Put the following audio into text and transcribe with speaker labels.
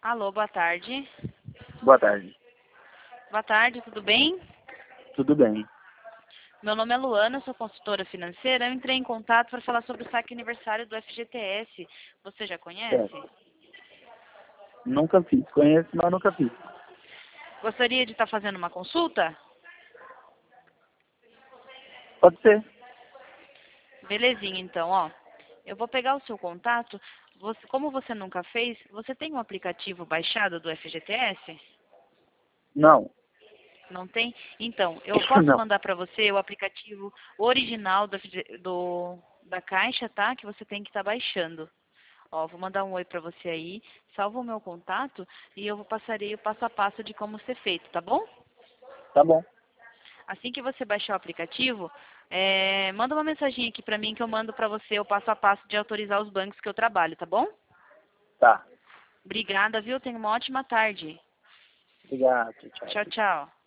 Speaker 1: Alô, boa tarde.
Speaker 2: Boa tarde.
Speaker 1: Boa tarde, tudo bem?
Speaker 2: Tudo bem?
Speaker 1: Meu nome é Luana, sou consultora financeira. Eu entrei em contato para falar sobre o saque aniversário do FGTS. Você já conhece?
Speaker 2: Certo. Nunca fiz. Conheço, mas nunca fiz.
Speaker 1: Gostaria de estar fazendo uma consulta?
Speaker 2: Pode ser?
Speaker 1: Belezinha, então, ó. Eu vou pegar o seu contato. Como você nunca fez, você tem um aplicativo baixado do FGTS?
Speaker 2: Não.
Speaker 1: Não tem? Então, eu posso
Speaker 2: Não.
Speaker 1: mandar para você o aplicativo original da Caixa, tá? Que você tem que estar baixando. Ó, vou mandar um oi para você aí, salva o meu contato e eu passarei o passo a passo de como ser feito, tá bom?
Speaker 2: Tá bom.
Speaker 1: Assim que você baixar o aplicativo, manda uma mensagem aqui para mim que eu mando para você o passo a passo de autorizar os bancos que eu trabalho, tá bom?
Speaker 2: Tá.
Speaker 1: Obrigada, viu? Tenha uma ótima tarde.
Speaker 2: Obrigado. Tchau, tchau.
Speaker 1: Tchau, tchau.